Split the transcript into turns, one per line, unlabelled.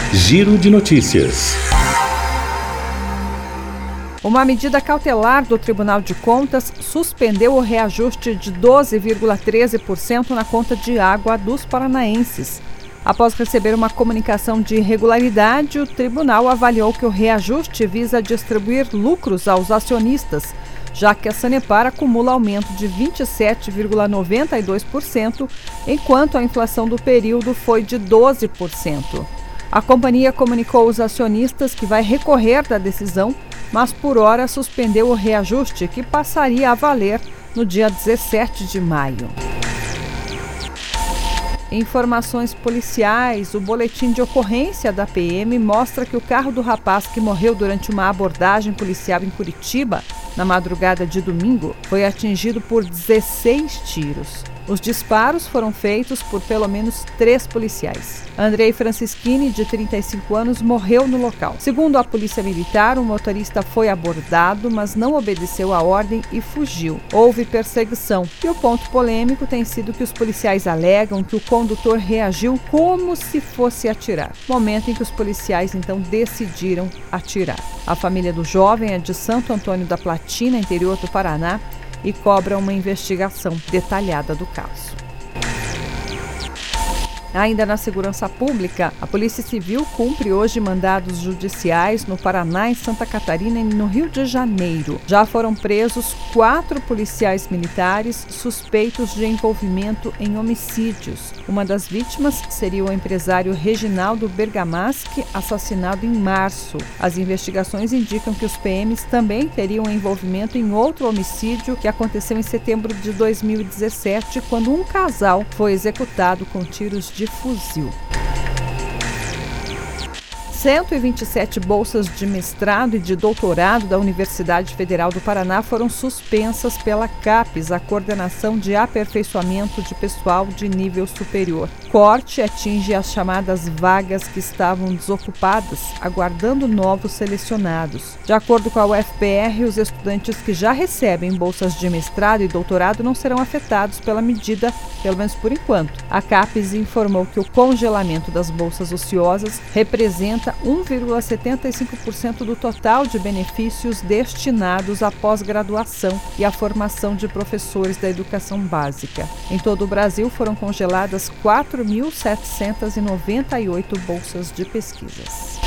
Giro de Notícias.
Uma medida cautelar do Tribunal de Contas suspendeu o reajuste de 12,13% na conta de água dos paranaenses. Após receber uma comunicação de irregularidade, o tribunal avaliou que o reajuste visa distribuir lucros aos acionistas, já que a Sanepar acumula aumento de 27,92%, enquanto a inflação do período foi de 12%. A companhia comunicou aos acionistas que vai recorrer da decisão, mas por hora suspendeu o reajuste, que passaria a valer no dia 17 de maio. Informações policiais: o boletim de ocorrência da PM mostra que o carro do rapaz que morreu durante uma abordagem policial em Curitiba, na madrugada de domingo, foi atingido por 16 tiros. Os disparos foram feitos por pelo menos 3 policiais. Andrei Francischini, de 35 anos, morreu no local. Segundo a polícia militar, o motorista foi abordado, mas não obedeceu a ordem e fugiu. Houve perseguição. E o ponto polêmico tem sido que os policiais alegam que o condutor reagiu como se fosse atirar. Momento em que os policiais, então, decidiram atirar. A família do jovem é de Santo Antônio da Platina, interior do Paraná, e cobra uma investigação detalhada do caso. Ainda na segurança pública, a Polícia Civil cumpre hoje mandados judiciais no Paraná, em Santa Catarina e no Rio de Janeiro. Já foram presos 4 policiais militares suspeitos de envolvimento em homicídios. Uma das vítimas seria o empresário Reginaldo Bergamaschi, assassinado em março. As investigações indicam que os PMs também teriam envolvimento em outro homicídio que aconteceu em setembro de 2017, quando um casal foi executado com tiros de fuzil. 127 bolsas de mestrado e de doutorado da Universidade Federal do Paraná foram suspensas pela CAPES, a Coordenação de Aperfeiçoamento de Pessoal de Nível Superior. Corte atinge as chamadas vagas que estavam desocupadas, aguardando novos selecionados. De acordo com a UFPR, os estudantes que já recebem bolsas de mestrado e doutorado não serão afetados pela medida, pelo menos por enquanto. A CAPES informou que o congelamento das bolsas ociosas representa 1,75% do total de benefícios destinados à pós-graduação e à formação de professores da educação básica. Em todo o Brasil foram congeladas 4.798 bolsas de pesquisas.